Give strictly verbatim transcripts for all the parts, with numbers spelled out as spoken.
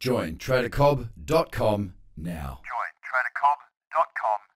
Join trader cobb dot com now. Join trader cobb dot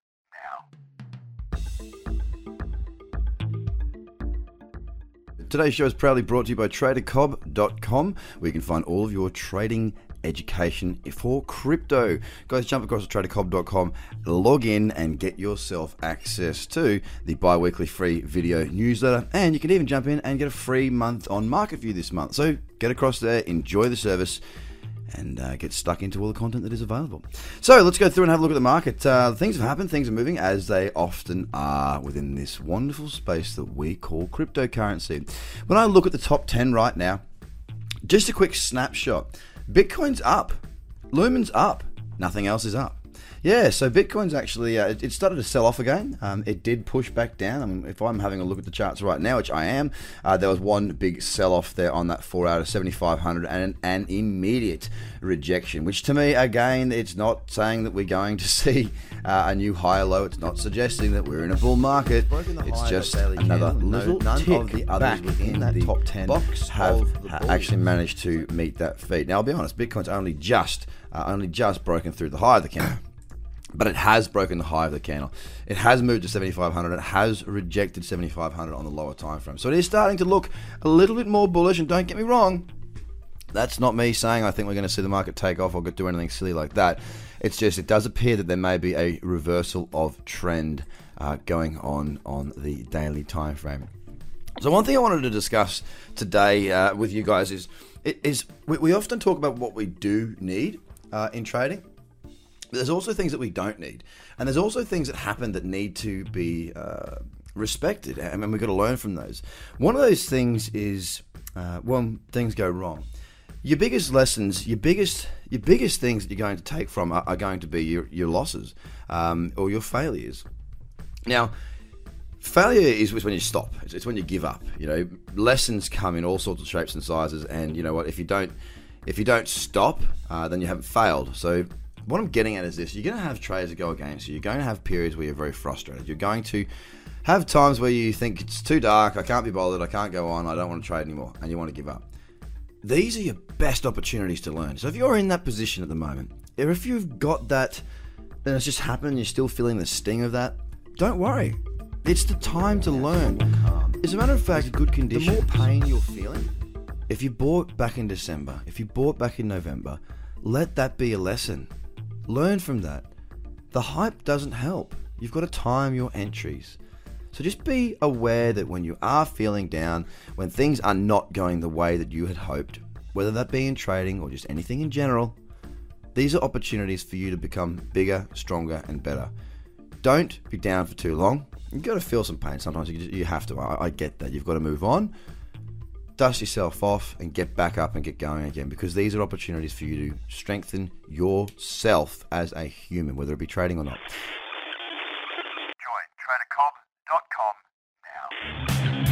com now. Today's show is proudly brought to you by trader cobb dot com, where you can find all of your trading education for crypto. Guys, jump across to trader cobb dot com, log in and get yourself access to the bi-weekly free video newsletter, and you can even jump in and get a free month on MarketView this month. So get across there, enjoy the service, and uh, get stuck into all the content that is available. So let's go through and have a look at the market. Uh, things have happened, things are moving, as they often are within this wonderful space that we call cryptocurrency. When I look at the top ten right now, just a quick snapshot. Bitcoin's up. Lumen's up. Nothing else is up. Yeah, so Bitcoin's actually, uh, it started to sell off again. Um, it did push back down. I mean, if I'm having a look at the charts right now, which I am, uh, there was one big sell-off there on that four hour to seventy-five hundred and an, an immediate rejection, which to me, again, it's not saying that we're going to see uh, a new higher low. It's not suggesting that we're in a bull market. It's just another little no, none of the others within that top ten box have actually managed to meet that feat. Now, I'll be honest, Bitcoin's only just, uh, only just broken through the high of the candle. But it has broken the high of the candle. It has moved to seventy-five hundred. It has rejected seventy-five hundred on the lower time frame. So it is starting to look a little bit more bullish. And don't get me wrong, that's not me saying I think we're going to see the market take off or do anything silly like that. It's just it does appear that there may be a reversal of trend uh, going on on the daily time frame. So one thing I wanted to discuss today uh, with you guys is is we, we often talk about what we do need uh, in trading. But there's also things that we don't need. And there's also things that happen that need to be uh, respected. I mean, we've got to learn from those. One of those things is uh, when things go wrong. Your biggest lessons, your biggest your biggest things that you're going to take from are, are going to be your, your losses um, or your failures. Now, failure is when you stop. It's, it's when you give up. You know, lessons come in all sorts of shapes and sizes. And you know what? If you don't, if you don't stop, uh, then you haven't failed. So what I'm getting at is this: you're going to have trades that go against you. You're going to have periods where you're very frustrated. You're going to have times where you think it's too dark, I can't be bothered, I can't go on, I don't want to trade anymore, and you want to give up. These are your best opportunities to learn. So if you're in that position at the moment, or if you've got that, then it's just happened, you're still feeling the sting of that, don't worry. It's the time to learn. As a matter of fact, good conditions. The more pain you're feeling, if you bought back in December, if you bought back in November, let that be a lesson. Learn from that. The hype doesn't help. You've got to time your entries. So just be aware that when you are feeling down, when things are not going the way that you had hoped, whether that be in trading or just anything in general, these are opportunities for you to become bigger, stronger, and better. Don't be down for too long. You've got to feel some pain sometimes. You, just, you have to. I, I get that. You've got to move on. Dust yourself off and get back up and get going again, because these are opportunities for you to strengthen yourself as a human, whether it be trading or not. Join trader cobb dot com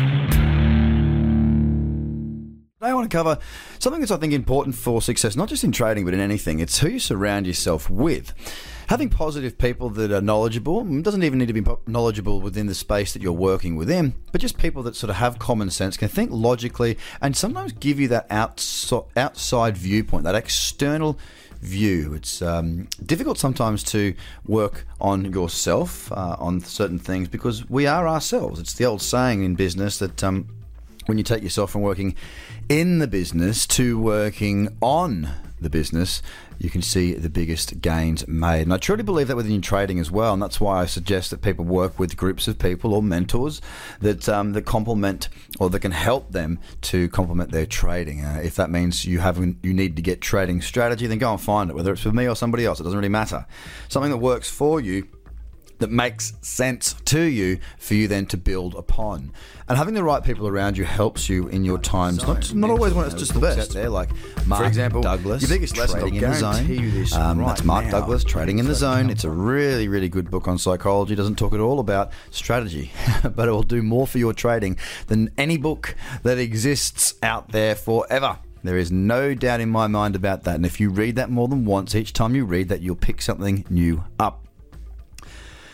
now. Today I want to cover something that's, I think, important for success, not just in trading, but in anything. It's who you surround yourself with. Having positive people that are knowledgeable, doesn't even need to be knowledgeable within the space that you're working within, but just people that sort of have common sense, can think logically, and sometimes give you that outside, outside viewpoint, that external view. It's um, difficult sometimes to work on yourself, uh, on certain things, because we are ourselves. It's the old saying in business that um, when you take yourself from working in the business to working on the business, you can see the biggest gains made. And I truly believe that within trading as well, and that's why I suggest that people work with groups of people or mentors that um, that complement or that can help them to complement their trading. Uh, if that means you have you need to get trading strategy, then go and find it, whether it's with me or somebody else. It doesn't really matter. Something that works for you, that makes sense to you, for you then to build upon. And having the right people around you helps you in your times, not, not always when it's just the best. There, like Mark, for example, Douglas, your biggest lesson, Trading in the Zone. Um, right that's Mark now. Douglas, Trading in the Zone. It's a really, really good book on psychology. It doesn't talk at all about strategy, but it will do more for your trading than any book that exists out there forever. There is no doubt in my mind about that. And if you read that more than once, each time you read that, you'll pick something new up.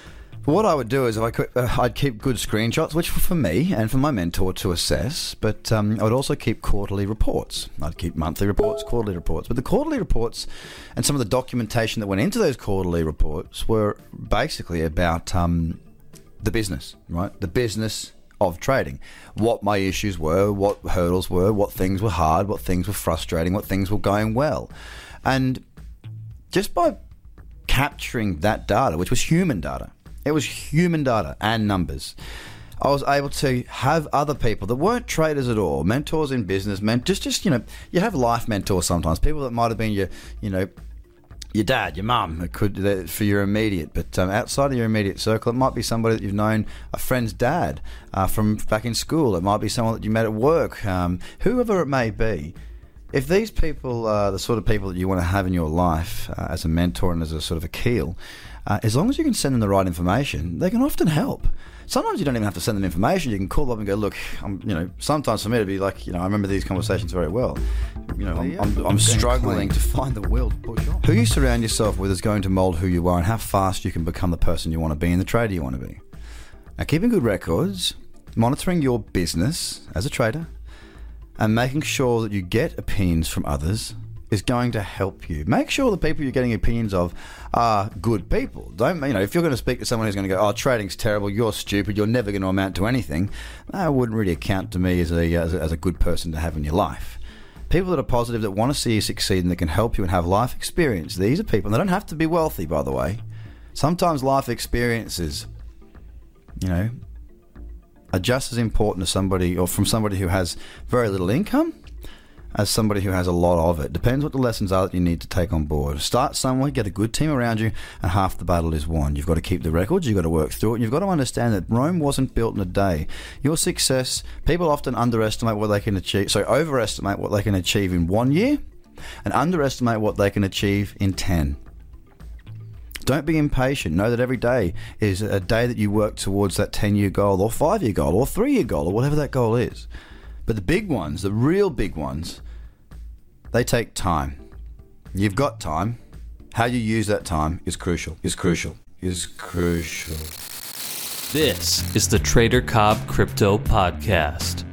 What I would do is if I could, uh, I'd keep good screenshots, which were for me and for my mentor to assess, but um, I would also keep quarterly reports. I'd keep monthly reports, quarterly reports. But the quarterly reports and some of the documentation that went into those quarterly reports were basically about um, the business, right? The business of trading. What my issues were, what hurdles were, what things were hard, what things were frustrating, what things were going well. And just by capturing that data, which was human data, it was human data and numbers, I was able to have other people that weren't traders at all, mentors in business, men, just, just you know, you have life mentors sometimes, people that might have been your, you know, your dad, your mum, it could for your immediate, but um, outside of your immediate circle, it might be somebody that you've known, a friend's dad uh, from back in school. It might be someone that you met at work, um, whoever it may be. If these people are the sort of people that you want to have in your life uh, as a mentor and as a sort of a keel, uh, as long as you can send them the right information, they can often help. Sometimes you don't even have to send them information. You can call up and go, look, I'm, you know, sometimes for me to be like, you know, I remember these conversations very well. You know, I'm, I'm, I'm struggling to find the will to push on. Who you surround yourself with is going to mold who you are and how fast you can become the person you want to be and the trader you want to be. Now, keeping good records, monitoring your business as a trader, and making sure that you get opinions from others is going to help you. Make sure the people you're getting opinions of are good people. Don't, you know, if you're going to speak to someone who's going to go, oh, trading's terrible, you're stupid, you're never going to amount to anything, that wouldn't really account to me as a, as a, as a good person to have in your life. People that are positive, that want to see you succeed and that can help you and have life experience. These are people, and they don't have to be wealthy, by the way. Sometimes life experiences, you know, are just as important to somebody, or from somebody who has very little income, as somebody who has a lot of it. Depends what the lessons are that you need to take on board. Start somewhere, get a good team around you, and half the battle is won. You've got to keep the records, you've got to work through it, and you've got to understand that Rome wasn't built in a day. Your success, people often underestimate what they can achieve, so overestimate what they can achieve in one year, and underestimate what they can achieve in ten. Don't be impatient. Know that every day is a day that you work towards that ten-year goal, or five-year goal, or three-year goal, or whatever that goal is. But the big ones, the real big ones, they take time. You've got time. How you use that time is crucial. Is crucial. Is crucial. This is the Trader Cobb Crypto Podcast.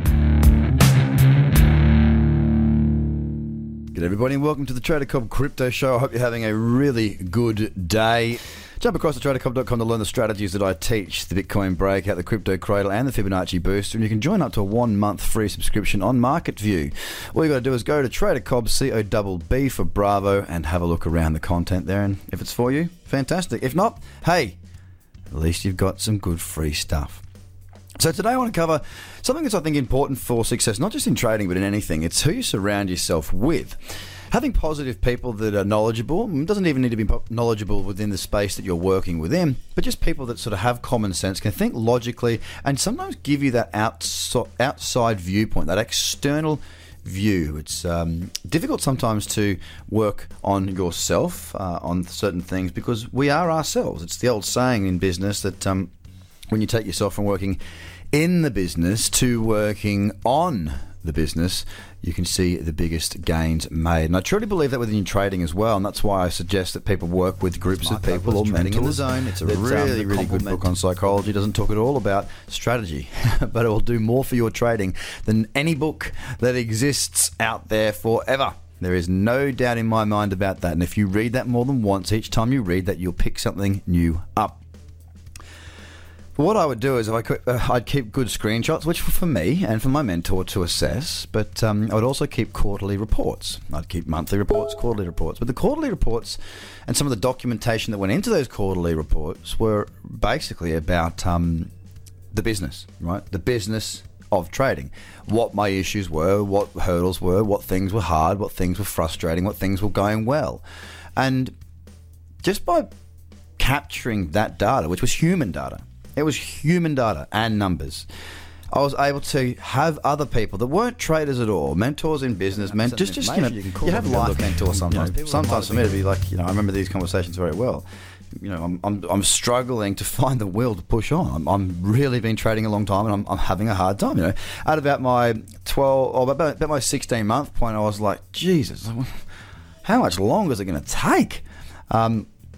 Good everybody and welcome to the Trader Cobb Crypto Show. I hope you're having a really good day. Jump across to trader cobb dot com to learn the strategies that I teach, the Bitcoin Breakout, the Crypto Cradle, and the Fibonacci Booster. And you can join up to a one-month free subscription on MarketView. All you got to do is go to Trader Cobb, C O B B for Bravo, and have a look around the content there. And if it's for you, fantastic. If not, hey, at least you've got some good free stuff. So today I want to cover something that's, I think, important for success, not just in trading, but in anything. It's who you surround yourself with. Having positive people that are knowledgeable, doesn't even need to be knowledgeable within the space that you're working within, but just people that sort of have common sense, can think logically, and sometimes give you that outside, outside viewpoint, that external view. It's um, difficult sometimes to work on yourself, uh, on certain things, because we are ourselves. It's the old saying in business that um, when you take yourself from working in the business to working on the business, you can see the biggest gains made. And I truly believe that within trading as well, and that's why I suggest that people work with groups of people or mentors. In the Zone. It's a that, really, um, really good book on psychology. It doesn't talk at all about strategy, but it will do more for your trading than any book that exists out there forever. There is no doubt in my mind about that. And if you read that more than once, each time you read that, you'll pick something new up. But what I would do is if I could, uh, I'd keep good screenshots, which were for me and for my mentor to assess, but um, I would also keep quarterly reports. I'd keep monthly reports, quarterly reports. But the quarterly reports and some of the documentation that went into those quarterly reports were basically about um, the business, right? The business of trading. What my issues were, what hurdles were, what things were hard, what things were frustrating, what things were going well. And just by capturing that data, which was human data, it was human data and numbers, I was able to have other people that weren't traders at all, mentors in business, men, just, just you know, you, you have life mentors sometimes. You know, sometimes for me to be like, you know, I remember these conversations very well. You know, I'm I'm, I'm struggling to find the will to push on. I'm, I'm really been trading a long time, and I'm, I'm having a hard time. You know, at about my twelve or about, about my sixteen month point, I was like, Jesus, how much longer is it going to take? Um,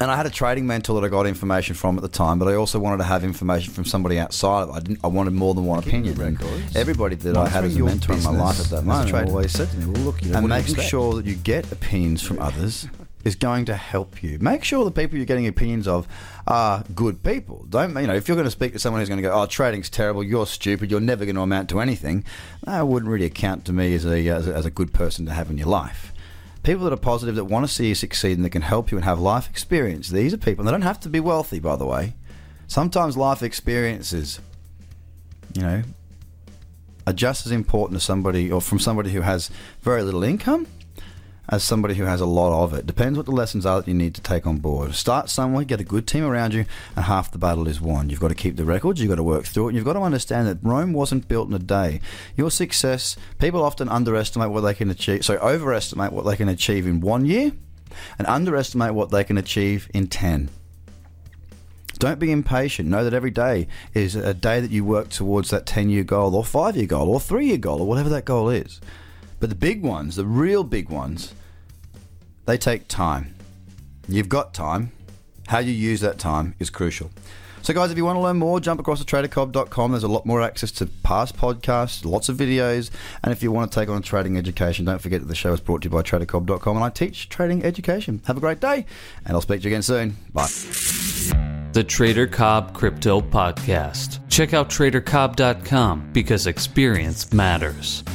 And I had a trading mentor that I got information from at the time, but I also wanted to have information from somebody outside. I didn't. I wanted more than one opinion. And everybody that I had as a mentor in my life at that moment always said to me, "Well, look, you know, and making sure that you get opinions from others is going to help you. Make sure the people you're getting opinions of are good people. Don't you know? If you're going to speak to someone who's going to go, "Oh, trading's terrible. You're stupid. You're never going to amount to anything," that wouldn't really account to me as a as a, as a good person to have in your life. People that are positive, that want to see you succeed and that can help you and have life experience. These are people, and they don't have to be wealthy, by the way. Sometimes life experiences, you know, are just as important to somebody, or from somebody who has very little income, as somebody who has a lot of it. Depends what the lessons are that you need to take on board. Start somewhere, get a good team around you, and half the battle is won. You've got to keep the records, you've got to work through it, and you've got to understand that Rome wasn't built in a day. Your success, people often underestimate what they can achieve, so overestimate what they can achieve in one year, and underestimate what they can achieve in ten. Don't be impatient. Know that every day is a day that you work towards that ten-year goal, or five-year goal, or three-year goal, or whatever that goal is. But the big ones, the real big ones, they take time. You've got time. How you use that time is crucial. So guys, if you want to learn more, jump across to trader cobb dot com. There's a lot more access to past podcasts, lots of videos. And if you want to take on trading education, don't forget that the show is brought to you by trader cobb dot com, and I teach trading education. Have a great day, and I'll speak to you again soon. Bye. The Trader Cobb Crypto Podcast. Check out trader cobb dot com because experience matters.